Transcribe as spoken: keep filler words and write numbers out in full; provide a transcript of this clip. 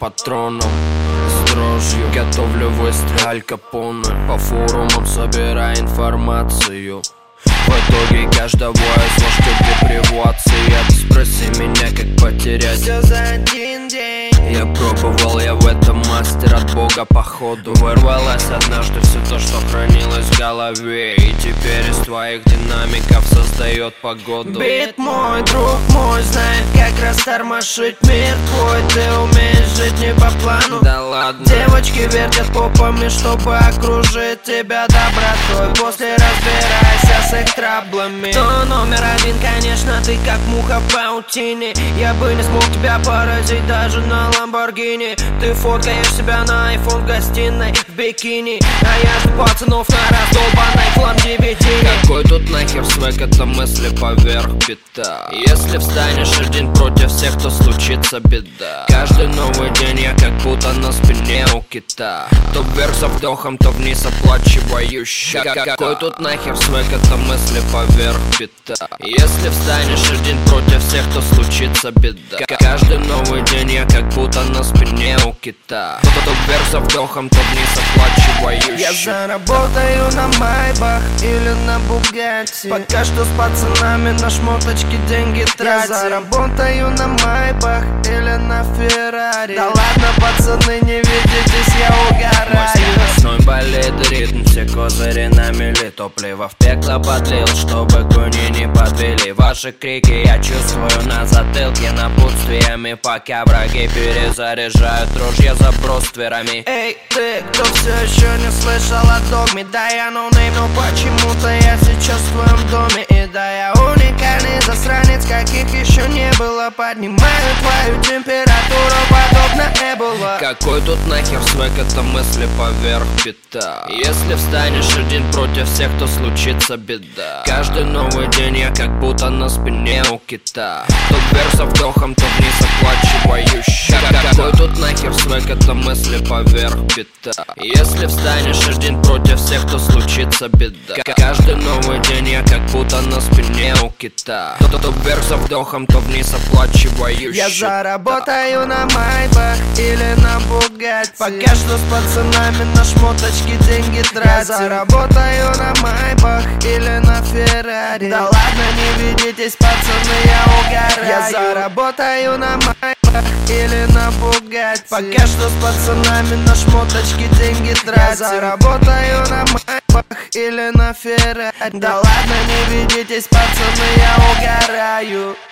патроном. С дрожью готовлю выстрел Аль Капоне. По форумам собирая информацию. В итоге каждого из вас ждет депривация. Спроси меня, как потерять все за один день. Я пробовал, я в этом мастер от бога походу. Вырвалось однажды все то, что хранилось в голове, и теперь из твоих динамиков создает погоду. Бит мой, друг мой, знает, как растормошить мир твой. Ты умеешь жить не по плану. Да ладно. Девочки вертят попами, чтобы окружить тебя добротой. После разбирайся с их траблами. Кто номер один, конечно, ты как муха в паутине. Я бы не смог тебя поразить даже на Ламборгини. Ты фоткаешь себя на айфон в гостиной в бикини, а я жду пацанов на раздолбанной флам девятине. Какой тут нахер свек, это мысли поверх бита. Если встанешь один против всех, то случится беда. Каждый новый день я как будто на спине у кита. То вверх за вдохом, то вниз оплачивающий. Какой тут нахер свек, это мысли поверх бита. Если встанешь один против всех, то случится беда. Каждый новый день я как будто на спине у кита. То вверх за вдохом, то вниз оплачивающий. Я заработаю на Майбах или на Бугатти. Пока что с пацанами на шмоточки деньги тратим. Я заработаю на Майбах или на Феррари. Да ладно, пацаны, не видитесь, я угораю. Мой болит ритм, все козыри на мели. Топливо в пекло подлил, чтобы кони не подвели. Ваши крики я чувствую на затылке напутствиями, пока враги перезаряжают ружья за брустверами. Эй, ты, кто все еще не слышал о догме? Да, я ноунейм, но почему-то я сейчас в твоем доме. И да, я уникальный засранец, каких еще не было. Поднимаю твою температуру, подобно Эбола. Какой тут нахер свек, это мысли поверх бита. Если встанешь один против всех, то случится беда. Каждый новый день я как будто на спине у кита. То вверх за вдохом, то вниз оплачивающий. Какой тут нахер свек, это мысли поверх бита. Если встанешь один против всех, то случится беда. Каждый новый день я как будто на спине у кита. То, то вверх за вдохом, то вниз оплачивающий. Я заработаю на Майбах или на Бугатти. Пока что с пацанами на шмоточки деньги тратим. Я заработаю на Майбах или на Феррари. Да ладно, не видитесь, пацаны, я угораю. Я заработаю на Майбах или на Бугатти. Пока что с пацанами на шмоточки деньги тратим. Я заработаю на Майбах или на Феррари. Да ладно, не видитесь, пацаны, я угораю.